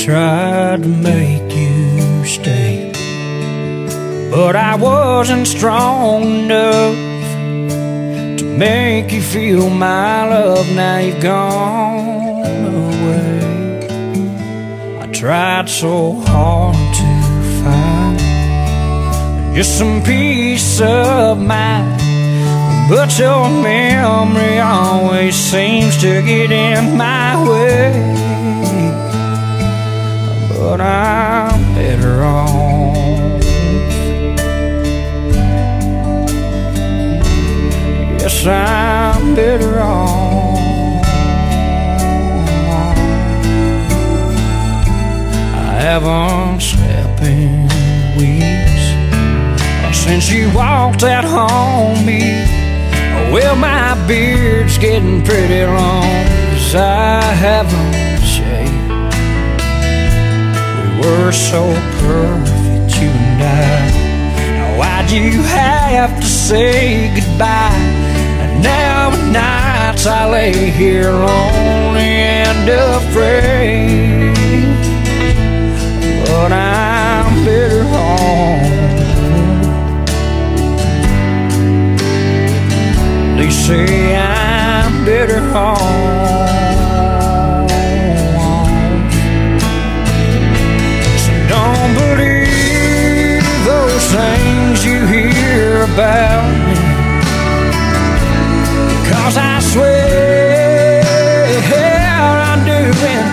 tried to make you stay, but I wasn't strong enough to make you feel my love. Now you've gone away. I tried so hard to find just some peace of mind, but your memory always seems to get in my way. But I'm better off. Yes, I'm better off. I haven't slept in weeks since you walked out on me. Well, my beard's getting pretty long, 'cause I haven't shaved. We were so perfect, you and I. Now why'd you have to say goodbye? And now at nights I lay here lonely and afraid. But I'm better off. They say I'm better off. So don't believe those things you hear about me, 'cause I swear I'm doing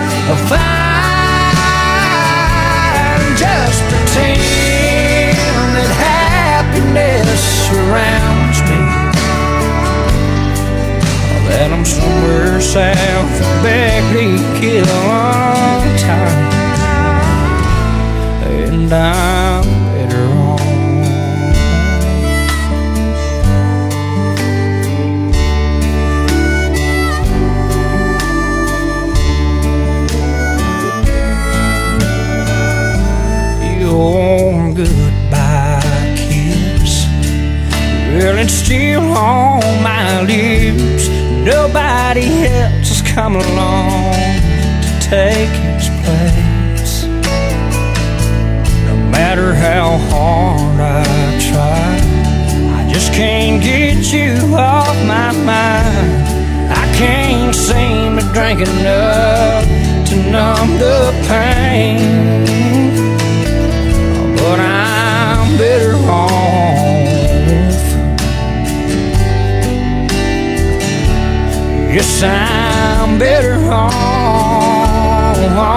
fine. Just pretend that happiness surrounds me, that I'm somewhere south of Beckley, Killontine, and I'm better off. Your goodbye kiss, well, it's still on my lips. Nobody else has come along to take its place. No matter how hard I try, I just can't get you off my mind. I can't seem to drink enough to numb the pain. But I'm better off. Yes, I'm better off.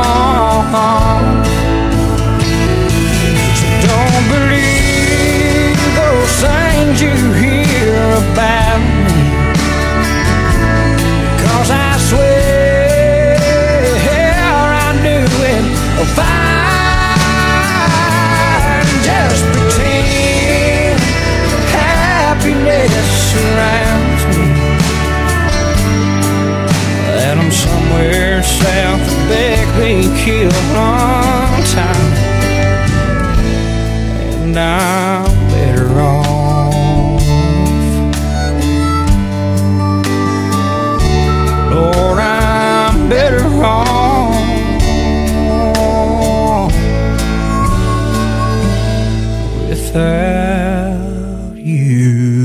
So don't believe those things you hear about me, 'cause I swear I'm doing fine. Just pretend happiness surrounds me, that I'm somewhere south of Beckley, Killontine, and I'm better off. Lord, I'm better off without you.